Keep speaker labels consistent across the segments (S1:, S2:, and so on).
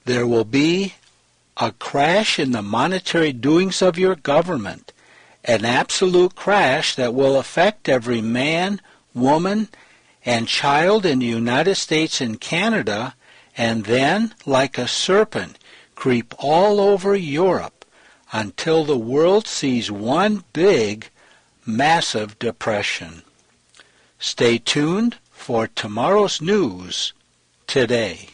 S1: There will be a crash in the monetary doings of your government, an absolute crash that will affect every man, woman, and child in the United States and Canada, and then, like a serpent, creep all over Europe until the world sees one big, massive depression. Stay tuned for tomorrow's news today.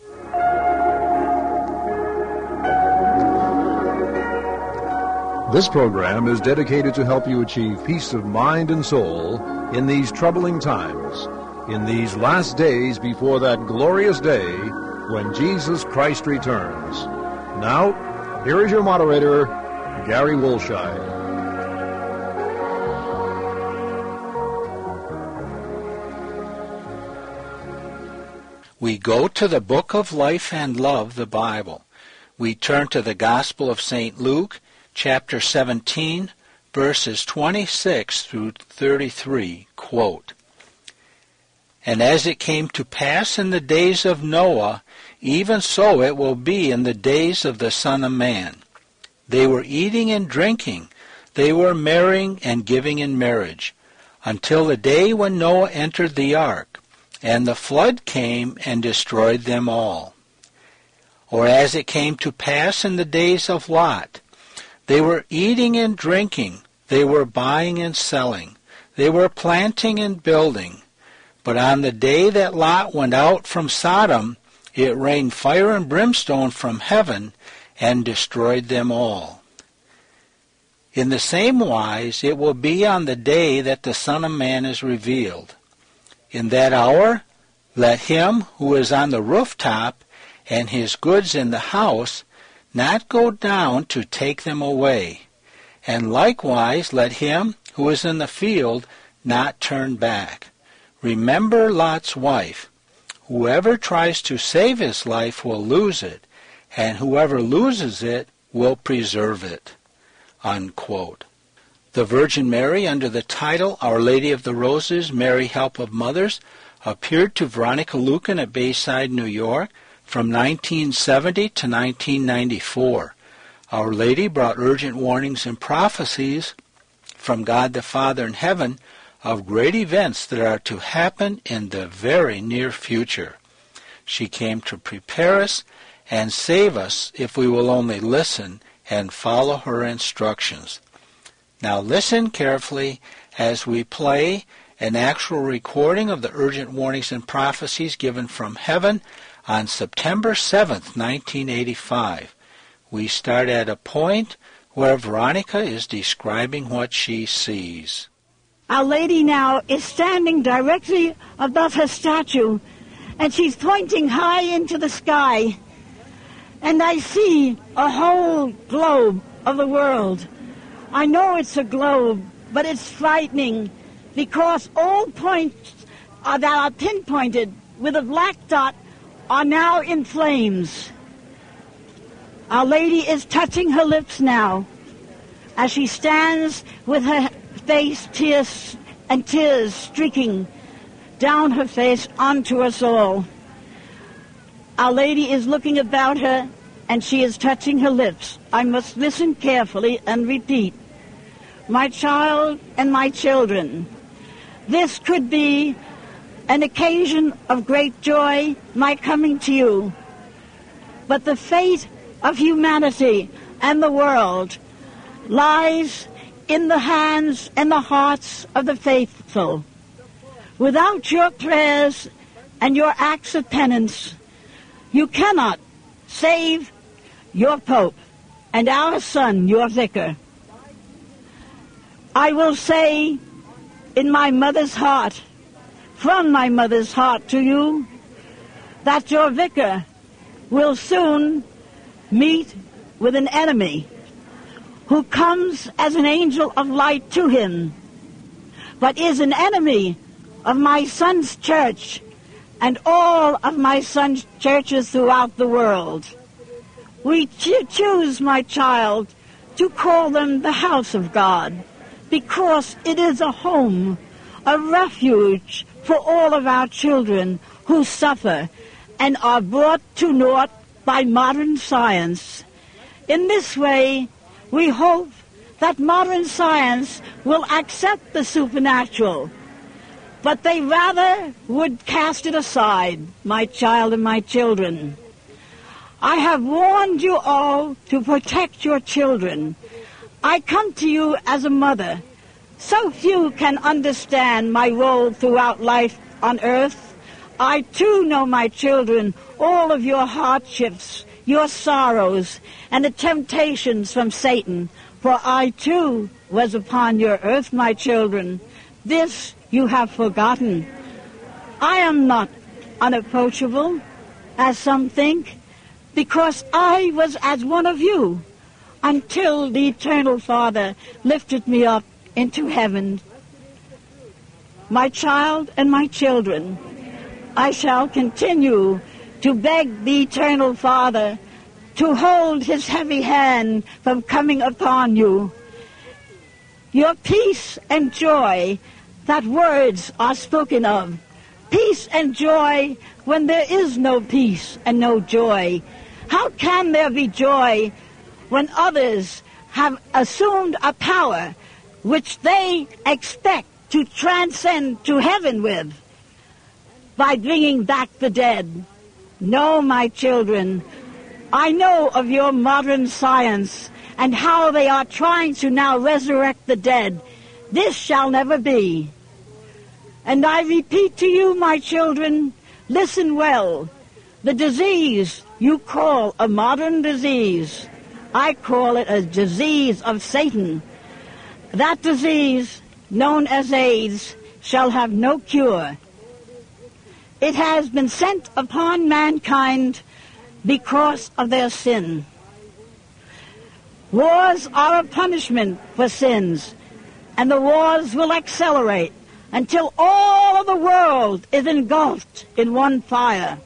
S2: This program is dedicated to help you achieve peace of mind and soul in these troubling times, in these last days before that glorious day when Jesus Christ returns. Now, here is your moderator, Gary Wolscheid.
S1: We go to the book of life and love, the Bible. We turn to the Gospel of St. Luke, chapter 17, verses 26 through 33, quote, "And as it came to pass in the days of Noah, even so it will be in the days of the Son of Man. They were eating and drinking, they were marrying and giving in marriage, until the day when Noah entered the ark, and the flood came and destroyed them all. Or as it came to pass in the days of Lot, they were eating and drinking, they were buying and selling, they were planting and building. But on the day that Lot went out from Sodom, it rained fire and brimstone from heaven and destroyed them all. In the same wise it will be on the day that the Son of Man is revealed. In that hour, let him who is on the rooftop and his goods in the house not go down to take them away. And likewise let him who is in the field not turn back. Remember Lot's wife. Whoever tries to save his life will lose it, and whoever loses it will preserve it." Unquote. The Virgin Mary, under the title Our Lady of the Roses, Mary Help of Mothers, appeared to Veronica Lucan at Bayside, New York, from 1970 to 1994. Our Lady brought urgent warnings and prophecies from God the Father in heaven of great events that are to happen in the very near future. She came to prepare us and save us if we will only listen and follow her instructions. Now listen carefully as we play an actual recording of the urgent warnings and prophecies given from heaven on September 7th, 1985. We start at a point where Veronica is describing what she sees.
S3: Our Lady now is standing directly above her statue, and she's pointing high into the sky. And I see a whole globe of the world. I know it's a globe, but it's frightening because all points that are pinpointed with a black dot are now in flames. Our Lady is touching her lips now as she stands with her face tears streaking down her face onto us all. Our Lady is looking about her and she is touching her lips. I must listen carefully and repeat. My child and my children, this could be an occasion of great joy, my coming to you. But the fate of humanity and the world lies in the hands and the hearts of the faithful. Without your prayers and your acts of penance, you cannot save your Pope and our son, your vicar. I will say in my mother's heart, from my mother's heart to you, that your vicar will soon meet with an enemy who comes as an angel of light to him, but is an enemy of my son's church and all of my son's churches throughout the world. We choose, my child, to call them the house of God, because it is a home, a refuge for all of our children who suffer and are brought to naught by modern science. In this way, we hope that modern science will accept the supernatural, but they rather would cast it aside, my child and my children. I have warned you all to protect your children. I come to you as a mother. So few can understand my role throughout life on earth. I too know, my children, all of your hardships, your sorrows, and the temptations from Satan. For I too was upon your earth, my children. This you have forgotten. I am not unapproachable, as some think, because I was as one of you, until the eternal Father lifted me up into heaven. My child and my children, I shall continue to beg the eternal Father to hold his heavy hand from coming upon you. Your peace and joy that words are spoken of, peace and joy when there is no peace and no joy. How can there be joy when others have assumed a power which they expect to transcend to heaven with by bringing back the dead? No, my children, I know of your modern science and how they are trying to now resurrect the dead. This shall never be. And I repeat to you, my children, listen well. The disease you call a modern disease, I call it a disease of Satan. That disease, known as AIDS, shall have no cure. It has been sent upon mankind because of their sin. Wars are a punishment for sins, and the wars will accelerate until all of the world is engulfed in one fire.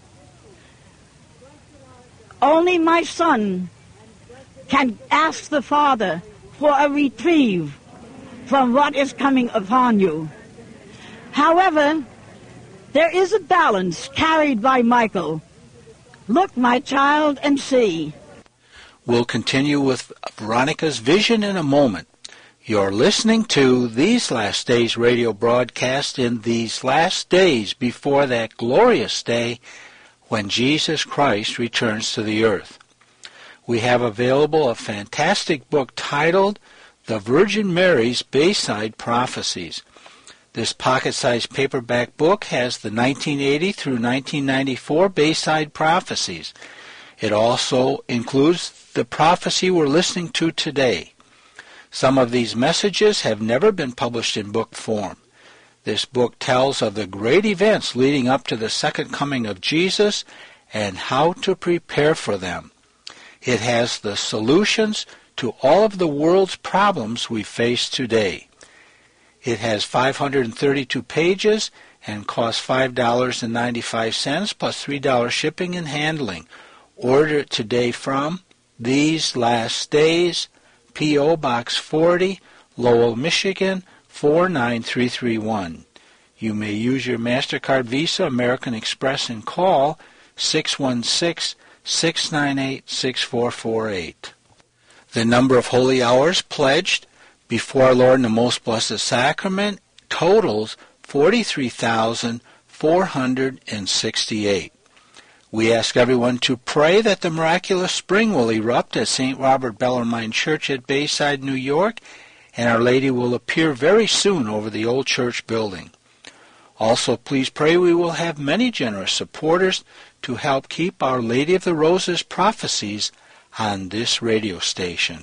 S3: Only my son can ask the Father for a reprieve from what is coming upon you. However, there is a balance carried by Michael. Look, my child, and see.
S1: We'll continue with Veronica's vision in a moment. You're listening to These Last Days radio broadcast in these last days before that glorious day when Jesus Christ returns to the earth. We have available a fantastic book titled The Virgin Mary's Bayside Prophecies. This pocket-sized paperback book has the 1980 through 1994 Bayside Prophecies. It also includes the prophecy we're listening to today. Some of these messages have never been published in book form. This book tells of the great events leading up to the second coming of Jesus and how to prepare for them. It has the solutions to all of the world's problems we face today. It has 532 pages and costs $5.95 plus $3 shipping and handling. Order it today from These Last Days, P.O. Box 40, Lowell, Michigan, 49331. You may use your MasterCard, Visa, American Express, and call 616-698-6448. The number of holy hours pledged before our Lord in the Most Blessed Sacrament totals 43,468. We ask everyone to pray that the miraculous spring will erupt at St. Robert Bellarmine Church at Bayside, New York, and Our Lady will appear very soon over the old church building. Also, please pray we will have many generous supporters to help keep Our Lady of the Roses prophecies on this radio station.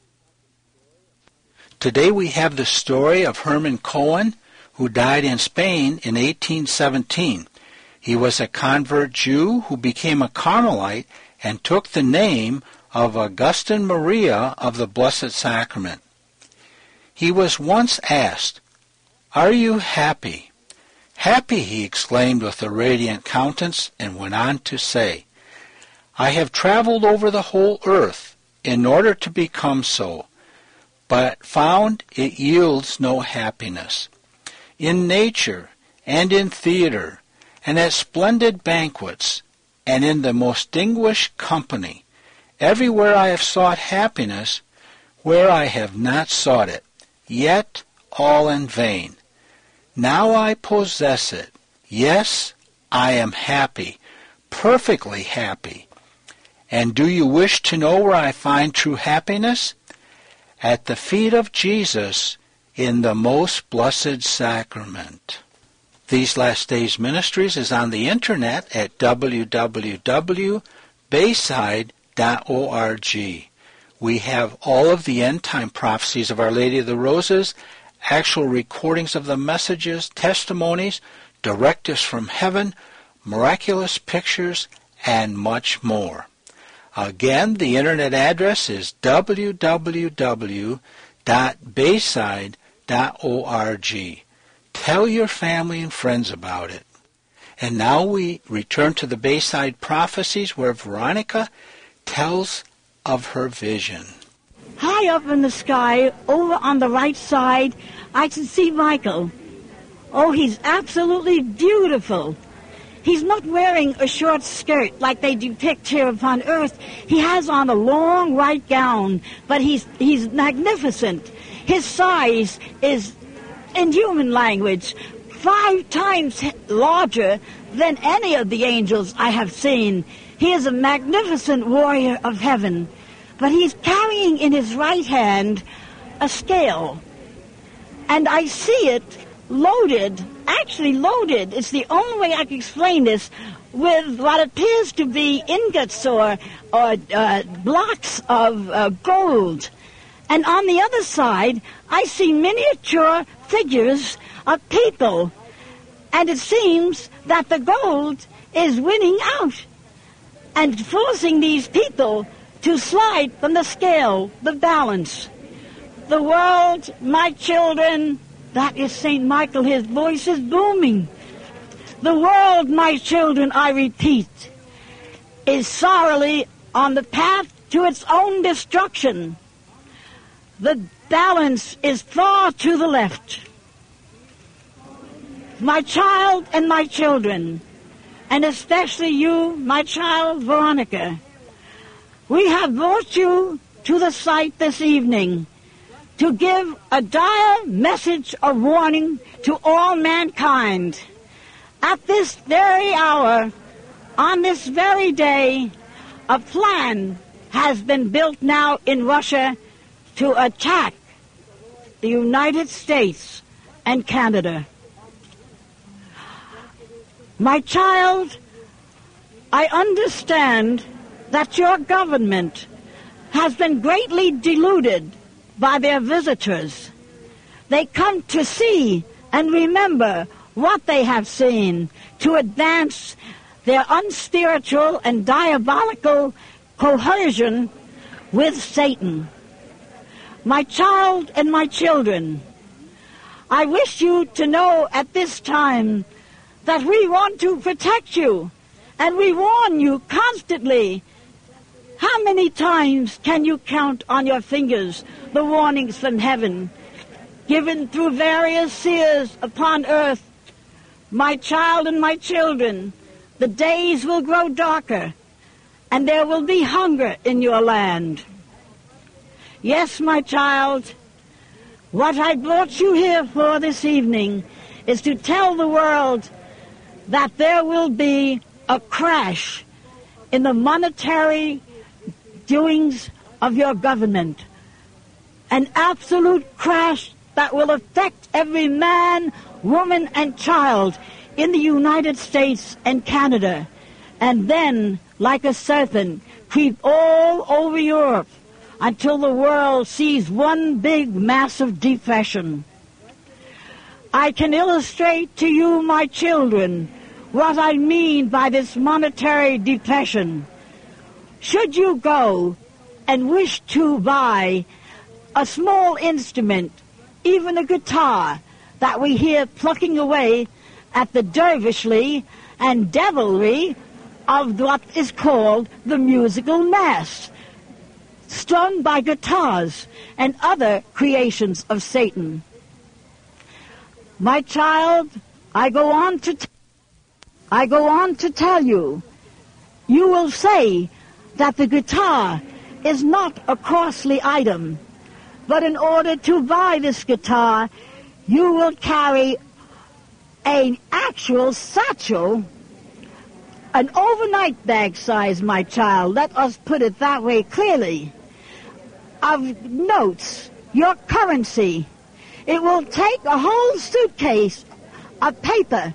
S1: Today we have the story of Herman Cohen, who died in Spain in 1817. He was a convert Jew who became a Carmelite and took the name of Augustine Maria of the Blessed Sacrament. He was once asked, "Are you happy?" "Happy," he exclaimed with a radiant countenance, and went on to say, "I have traveled over the whole earth in order to become so, but found it yields no happiness. In nature and in theater and at splendid banquets, and in the most distinguished company. Everywhere I have sought happiness, where I have not sought it, yet all in vain. Now I possess it. Yes, I am happy, perfectly happy. And do you wish to know where I find true happiness? At the feet of Jesus in the most blessed sacrament. These Last Days Ministries is on the internet at www.bayside.org. We have all of the end-time prophecies of Our Lady of the Roses, actual recordings of the messages, testimonies, directives from heaven, miraculous pictures, and much more. Again, the internet address is www.bayside.org. Tell your family and friends about it. And now we return to the Bayside Prophecies, where Veronica tells of her vision.
S3: High up in the sky, over on the right side, I can see Michael. Oh, he's absolutely beautiful. He's not wearing a short skirt like they depict here upon Earth. He has on a long white gown, but he's magnificent. His size is, in human language, 5 times larger than any of the angels I have seen. He is a magnificent warrior of heaven, but he's carrying in his right hand a scale, and I see it loaded, actually loaded, it's the only way I can explain this, with what appears to be ingots or blocks of gold. And on the other side, I see miniature figures of people, and it seems that the gold is winning out and forcing these people to slide from the scale, the balance. The world, my children, that is St. Michael, his voice is booming. The world, my children, I repeat, is sorrowfully on the path to its own destruction. The balance is far to the left. My child and my children, and especially you, my child, Veronica, we have brought you to the site this evening to give a dire message of warning to all mankind. At this very hour, on this very day, a plan has been built now in Russia to attack the United States and Canada. My child, I understand that your government has been greatly deluded by their visitors. They come to see and remember what they have seen to advance their unspiritual and diabolical coercion with Satan. My child and my children, I wish you to know at this time that we want to protect you, and we warn you constantly. How many times can you count on your fingers the warnings from heaven, given through various seers upon earth? My child and my children, the days will grow darker, and there will be hunger in your land. Yes, my child, what I brought you here for this evening is to tell the world that there will be a crash in the monetary doings of your government. An absolute crash that will affect every man, woman, and child in the United States and Canada, and then, like a serpent, creep all over Europe until the world sees one big, massive depression. I can illustrate to you, my children, what I mean by this monetary depression. Should you go and wish to buy a small instrument, even a guitar, that we hear plucking away at the dervishly and devilry of what is called the musical mass, strung by guitars and other creations of Satan. My child, I go on to tell you you will say that the guitar is not a costly item, but in order to buy this guitar, you will carry an actual satchel, an overnight bag size, my child, let us put it that way clearly, of notes, your currency. It will take a whole suitcase of paper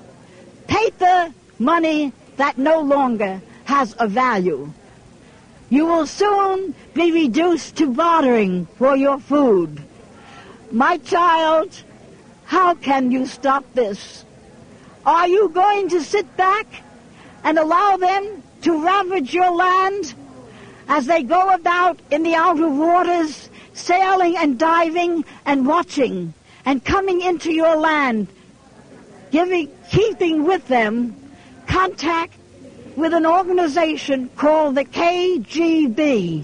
S3: money that no longer has a value. You will soon be reduced to bartering for your food. My child, how can you stop this? Are you going to sit back and allow them to ravage your land as they go about in the outer waters, sailing and diving and watching and coming into your land, keeping with them contact with an organization called the KGB?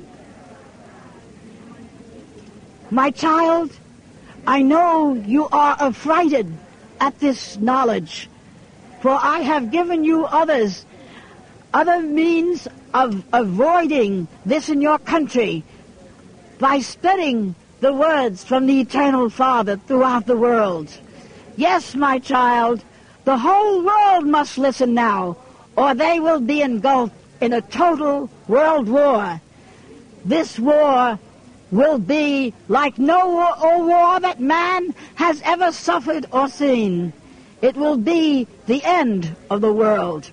S3: My child, I know you are affrighted at this knowledge, for I have given you other means of avoiding this in your country by spreading the words from the Eternal Father throughout the world. Yes, my child, the whole world must listen now, or they will be engulfed in a total world war. This war will be like no war that man has ever suffered or seen. It will be the end of the world.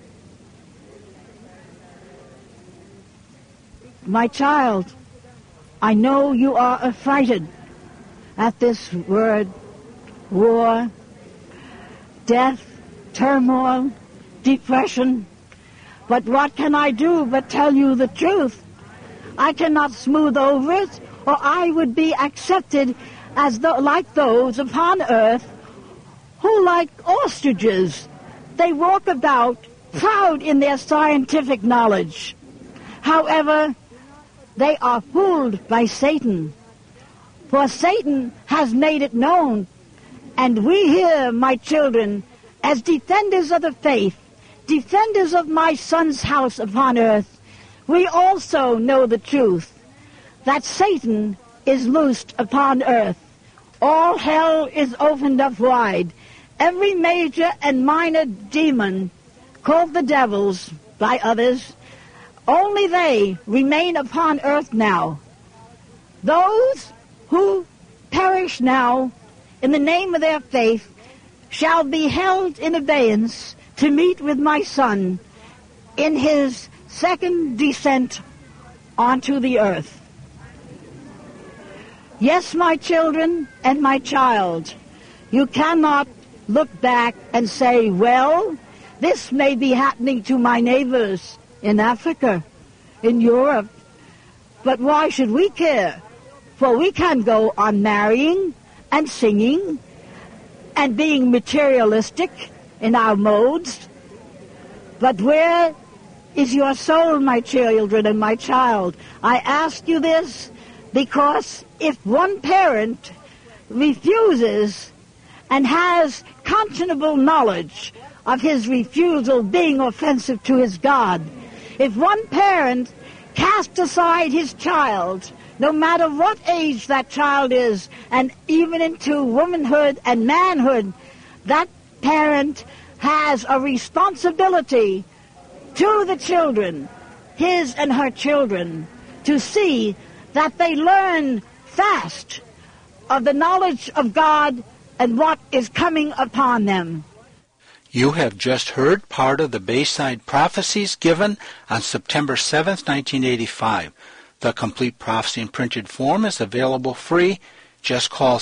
S3: My child, I know you are affrighted at this word, war, death, turmoil, depression. But what can I do but tell you the truth? I cannot smooth over it, or I would be accepted as like those upon earth who, like ostriches, they walk about proud in their scientific knowledge. However, they are fooled by Satan, for Satan has made it known, and we here, my children, as defenders of the faith, defenders of my Son's house upon earth, we also know the truth, that Satan is loosed upon earth. All hell is opened up wide. Every major and minor demon, called the devils by others, only they remain upon earth now. Those who perish now in the name of their faith shall be held in abeyance to meet with my Son in his second descent onto the earth. Yes, my children and my child, you cannot look back and say, well, this may be happening to my neighbors in Africa, in Europe, but why should we care? For we can go on marrying and singing and being materialistic in our modes. But where is your soul, my children and my child? I ask you this because if one parent refuses and has conscionable knowledge of his refusal being offensive to his God, if one parent casts aside his child, no matter what age that child is, and even into womanhood and manhood, that parent has a responsibility to the children, his and her children, to see that they learn fast of the knowledge of God and what is coming upon them.
S1: You have just heard part of the Bayside Prophecies given on September 7th, 1985. The complete prophecy in printed form is available free. Just call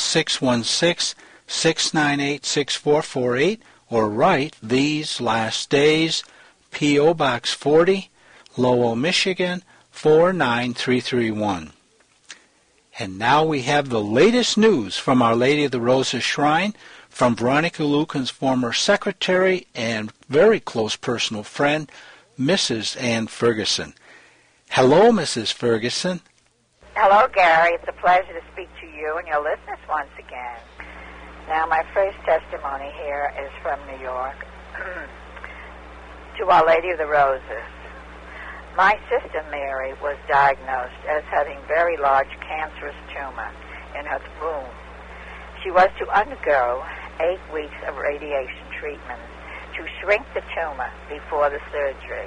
S1: 616-698-6448 or write These Last Days, P.O. Box 40, Lowell, Michigan, 49331. And now we have the latest news from Our Lady of the Roses Shrine from Veronica Lucan's former secretary and very close personal friend, Mrs. Ann Ferguson. Hello, Mrs. Ferguson.
S4: Hello, Gary. It's a pleasure to speak to you and your listeners once again. Now, my first testimony here is from New York to Our Lady of the Roses. My sister Mary was diagnosed as having very large cancerous tumor in her womb. She was to undergo 8 weeks of radiation treatment to shrink the tumor before the surgery.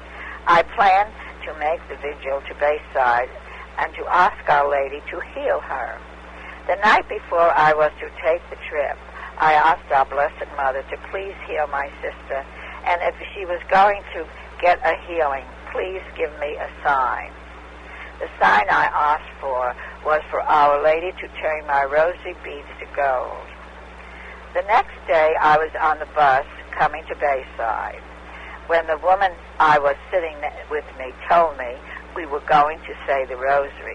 S4: I planned to make the vigil to Bayside and to ask Our Lady to heal her. The night before I was to take the trip, I asked our Blessed Mother to please heal my sister, and if she was going to get a healing, please give me a sign. The sign I asked for was for Our Lady to turn my rosary beads to gold. The next day I was on the bus coming to Bayside when the woman I was sitting with me told me we were going to say the rosaries.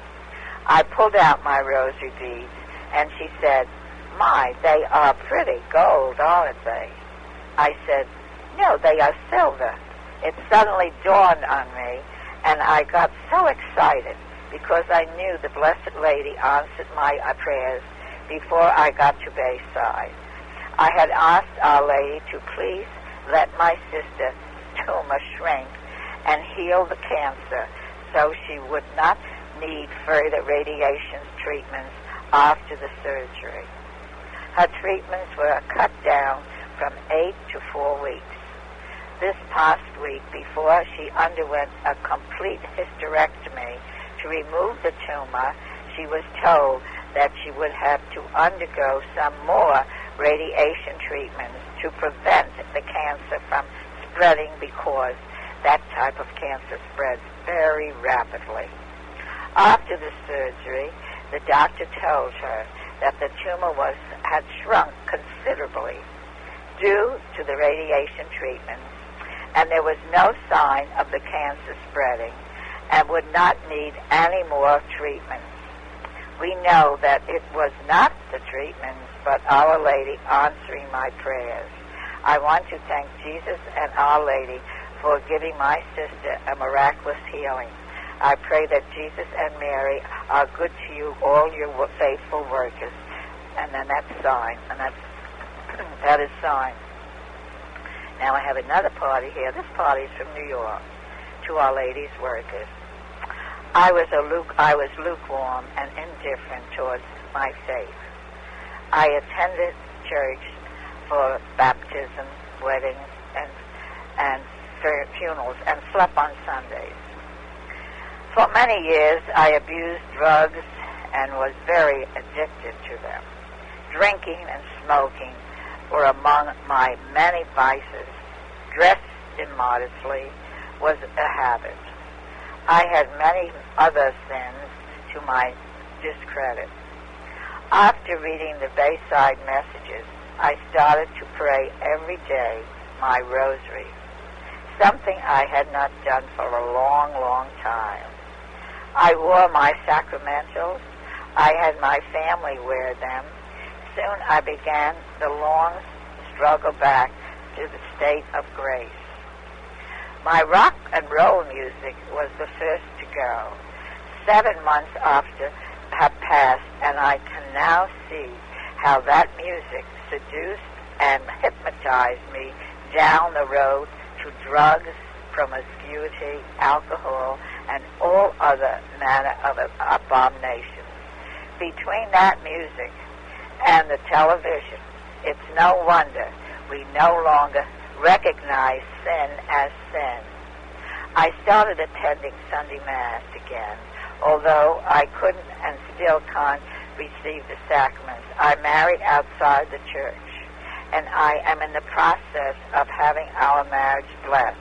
S4: I pulled out my rosary beads and she said, "My, they are pretty gold, aren't they?" I said, "No, they are silver." It suddenly dawned on me, and I got so excited because I knew the Blessed Lady answered my prayers before I got to Bayside. I had asked Our Lady to please let my sister's tumor shrink and heal the cancer so she would not need further radiation treatments after the surgery. Her treatments were cut down from 8 to 4 weeks. This past week, before she underwent a complete hysterectomy to remove the tumor, she was told that she would have to undergo some more radiation treatments to prevent the cancer from spreading because that type of cancer spreads very rapidly. After the surgery, the doctor told her that the tumor had shrunk considerably due to the radiation treatment, and there was no sign of the cancer spreading and would not need any more treatments. We know that it was not the treatments, but Our Lady answering my prayers. I want to thank Jesus and Our Lady for giving my sister a miraculous healing. I pray that Jesus and Mary are good to you, all your faithful workers. And then that's sign, and that is sign. Now I have another party here. This party is from New York, to Our Lady's workers. I was lukewarm and indifferent towards my faith. I attended church for baptism, weddings, and funerals, and slept on Sundays. For many years, I abused drugs and was very addicted to them. Drinking and smoking were among my many vices. Dressed immodestly was a habit. I had many other sins to my discredit. After reading the Bayside messages, I started to pray every day my rosary, something I had not done for a long, long time. I wore my sacramentals. I had my family wear them. Soon I began the long struggle back to the state of grace. My rock and roll music was the first to go. 7 months after had passed, and I can now see how that music seduced and hypnotized me down the road to drugs, promiscuity, alcohol, and all other manner of abominations. Between that music and the television, it's no wonder we no longer recognize sin as sin. I started attending Sunday Mass again, although I couldn't and still can't receive the sacraments. I married outside the church, and I am in the process of having our marriage blessed.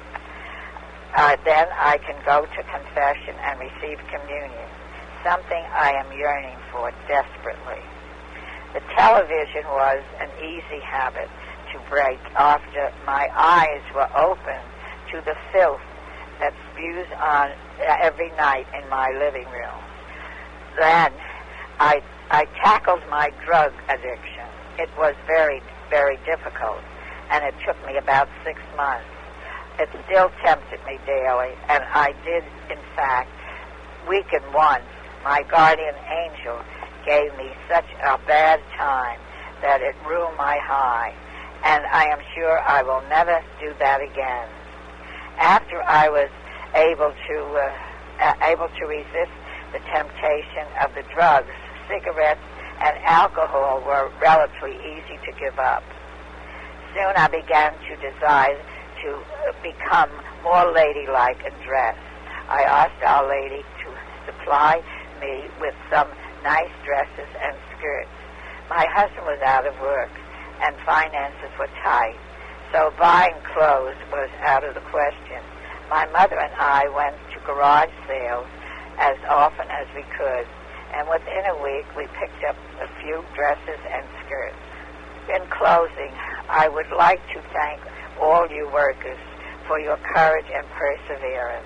S4: Then I can go to confession and receive communion, something I am yearning for desperately. The television was an easy habit to break after my eyes were open to the filth that spews on every night in my living room. Then I tackled my drug addiction. It was very, very difficult, and it took me about 6 months. It still tempted me daily, and I did, in fact, weaken once. My guardian angel gave me such a bad time that it ruined my high, and I am sure I will never do that again. After I was able to resist the temptation of the drugs. Cigarettes and alcohol were relatively easy to give up. Soon I began to desire to become more ladylike in dress. I asked Our Lady to supply me with some nice dresses and skirts. My husband was out of work, and finances were tight, so buying clothes was out of the question. My mother and I went to garage sales as often as we could, and within a week we picked up a few dresses and skirts. In closing, I would like to thank all you workers for your courage and perseverance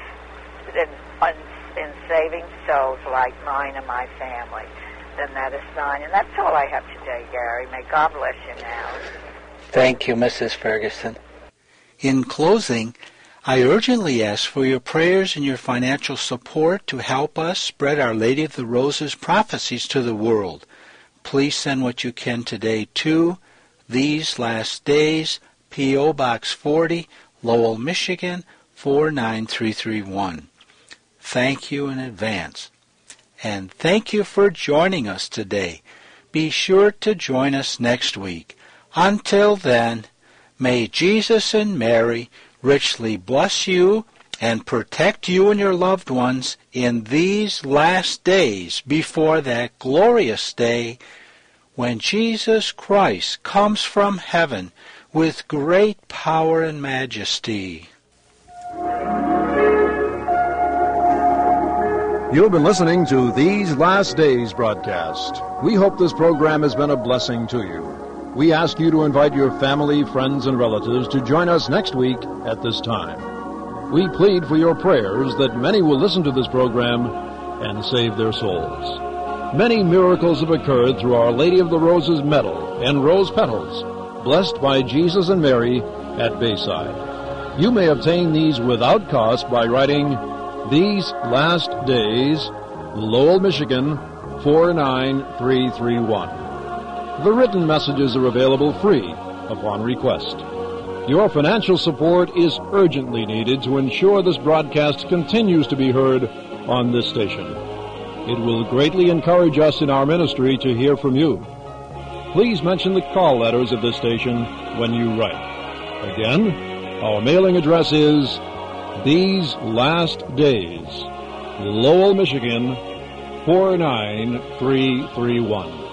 S4: in saving souls like mine and my family. Then that is fine. And that's all I have today, Gary. May God bless you now.
S1: Thank you, Mrs. Ferguson. In closing, I urgently ask for your prayers and your financial support to help us spread Our Lady of the Roses prophecies to the world. Please send what you can today to These Last Days, P.O. Box 40, Lowell, Michigan, 49331. Thank you in advance. And thank you for joining us today. Be sure to join us next week. Until then, may Jesus and Mary richly bless you and protect you and your loved ones in these last days before that glorious day when Jesus Christ comes from heaven with great power and majesty.
S2: You've been listening to These Last Days broadcast. We hope this program has been a blessing to you. We ask you to invite your family, friends, and relatives to join us next week at this time. We plead for your prayers that many will listen to this program and save their souls. Many miracles have occurred through Our Lady of the Roses medal and rose petals, blessed by Jesus and Mary at Bayside. You may obtain these without cost by writing These Last Days, Lowell, Michigan, 49331. The written messages are available free upon request. Your financial support is urgently needed to ensure this broadcast continues to be heard on this station. It will greatly encourage us in our ministry to hear from you. Please mention the call letters of this station when you write. Again, our mailing address is These Last Days, Lowell, Michigan, 49331.